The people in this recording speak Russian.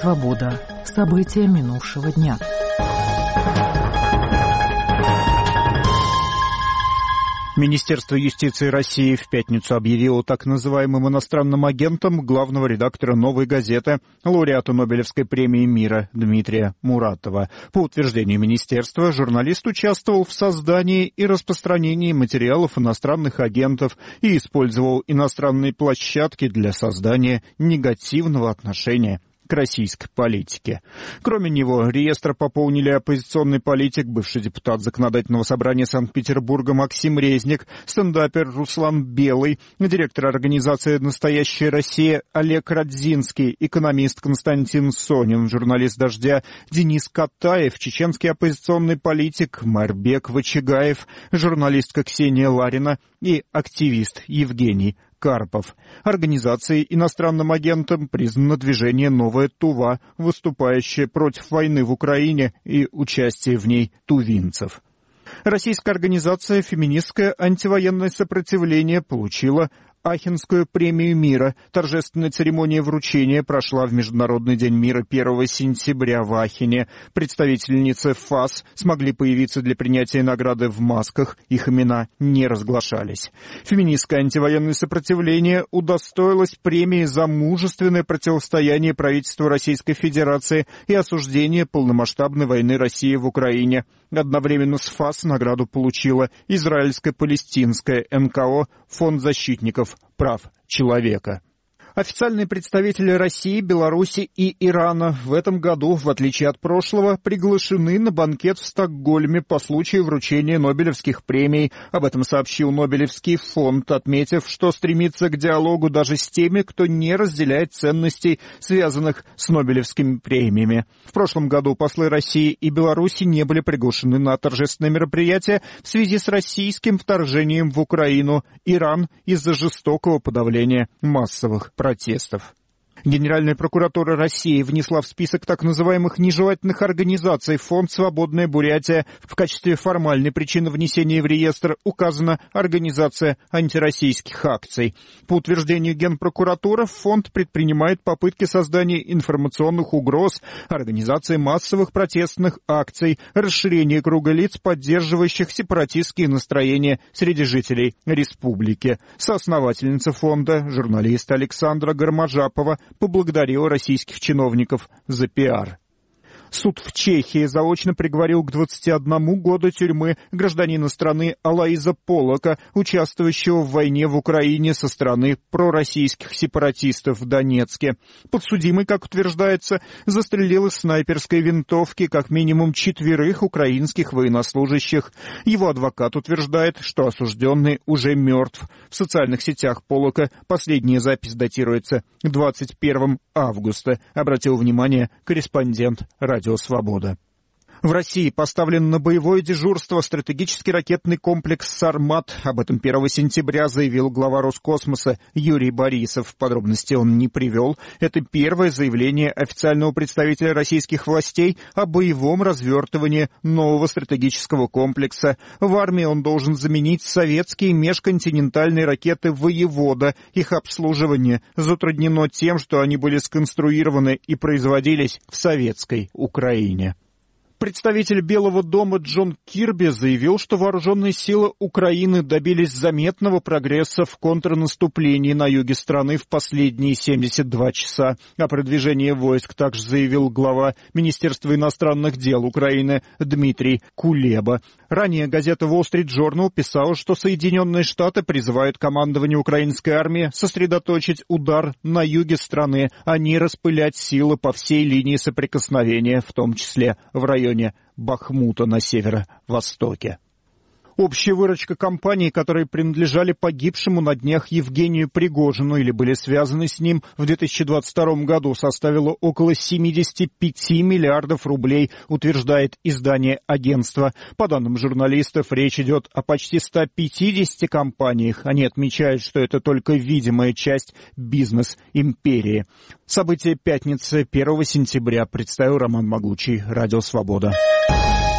Свобода. События минувшего дня. Министерство юстиции России в пятницу объявило так называемым иностранным агентом главного редактора «Новой газеты», лауреата Нобелевской премии мира Дмитрия Муратова. По утверждению министерства, журналист участвовал в создании и распространении материалов иностранных агентов и использовал иностранные площадки для создания негативного отношения к российской политике. Кроме него, реестр пополнили оппозиционный политик, бывший депутат Законодательного собрания Санкт-Петербурга Максим Резник, стендапер Руслан Белый, директор организации «Настоящая Россия» Олег Радзинский, экономист Константин Сонин, журналист «Дождя» Денис Катаев, чеченский оппозиционный политик Марбек Вачигаев, журналистка Ксения Ларина и активист Евгений Карпов. Организацией иностранным агентом признано движение «Новая Тува», выступающее против войны в Украине и участие в ней тувинцев. Российская организация «Феминистское антивоенное сопротивление» получила Ахенскую премию мира. Торжественная церемония вручения прошла в Международный день мира 1 сентября в Ахене. Представительницы ФАС смогли появиться для принятия награды в масках, их имена не разглашались. Феминистское антивоенное сопротивление удостоилось премии за мужественное противостояние правительству Российской Федерации и осуждение полномасштабной войны России в Украине. Одновременно с ФАС награду получила израильско-палестинская НКО «Фонд защитников прав человека». Официальные представители России, Беларуси и Ирана в этом году, в отличие от прошлого, приглашены на банкет в Стокгольме по случаю вручения Нобелевских премий. Об этом сообщил Нобелевский фонд, отметив, что стремится к диалогу даже с теми, кто не разделяет ценностей, связанных с Нобелевскими премиями. В прошлом году послы России и Беларуси не были приглашены на торжественное мероприятие в связи с российским вторжением в Украину. Иран из-за жестокого подавления массовых протестов. Генеральная прокуратура России внесла в список так называемых нежелательных организаций фонд «Свободная Бурятия». В качестве формальной причины внесения в реестр указана организация антироссийских акций. По утверждению Генпрокуратуры, фонд предпринимает попытки создания информационных угроз, организации массовых протестных акций, расширения круга лиц, поддерживающих сепаратистские настроения среди жителей республики. Соосновательница фонда, журналист Александра Гармажапова, поблагодарила российских чиновников за пиар. Суд в Чехии заочно приговорил к 21 году тюрьмы гражданина страны Алоиза Полока, участвующего в войне в Украине со стороны пророссийских сепаратистов в Донецке. Подсудимый, как утверждается, застрелил из снайперской винтовки как минимум 4 украинских военнослужащих. Его адвокат утверждает, что осужденный уже мертв. В социальных сетях Полока последняя запись датируется 21 августа, обратил внимание корреспондент «Радио Свобода». В России поставлен на боевое дежурство стратегический ракетный комплекс «Сармат». Об этом 1 сентября заявил глава Роскосмоса Юрий Борисов. Подробности он не привел. Это первое заявление официального представителя российских властей о боевом развертывании нового стратегического комплекса. В армии он должен заменить советские межконтинентальные ракеты «Воевода». Их обслуживание затруднено тем, что они были сконструированы и производились в советской Украине. Представитель Белого дома Джон Кирби заявил, что вооруженные силы Украины добились заметного прогресса в контрнаступлении на юге страны в последние 72 часа. О продвижении войск также заявил глава Министерства иностранных дел Украины Дмитрий Кулеба. Ранее газета Wall Street Journal писала, что Соединенные Штаты призывают командование украинской армии сосредоточить удар на юге страны, а не распылять силы по всей линии соприкосновения, в том числе в районе Бахмута на северо-востоке. Общая выручка компаний, которые принадлежали погибшему на днях Евгению Пригожину или были связаны с ним в 2022 году, составила около 75 миллиардов рублей, утверждает издание агентства. По данным журналистов, речь идет о почти 150 компаниях. Они отмечают, что это только видимая часть бизнес-империи. События пятницы 1 сентября представил Роман Могучий, Радио Свобода.